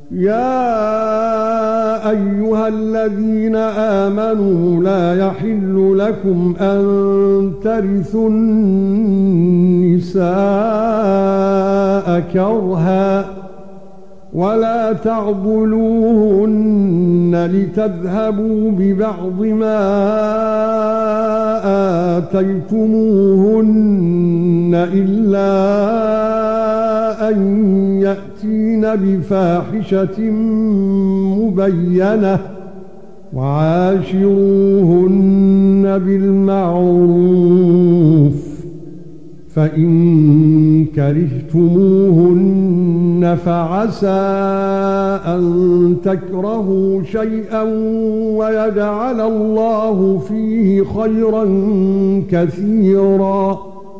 يا ايها الذين امنوا لا يحل لكم ان ترثوا النساء كرها ولا تعضلوهن لتذهبوا ببعض ما آتيتموهن إلا أن يأتين بفاحشة مبينة وعاشروهن بالمعروف فإن كرهتموهن فعسى أن تكرهوا شيئا ويجعل الله فيه خيرا كثيرا